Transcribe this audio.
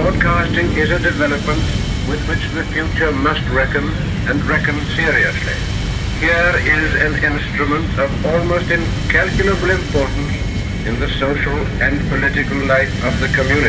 Broadcasting is a development with which the future must reckon, and reckon seriously. Here is an instrument of almost incalculable importance in the social and political life of the community.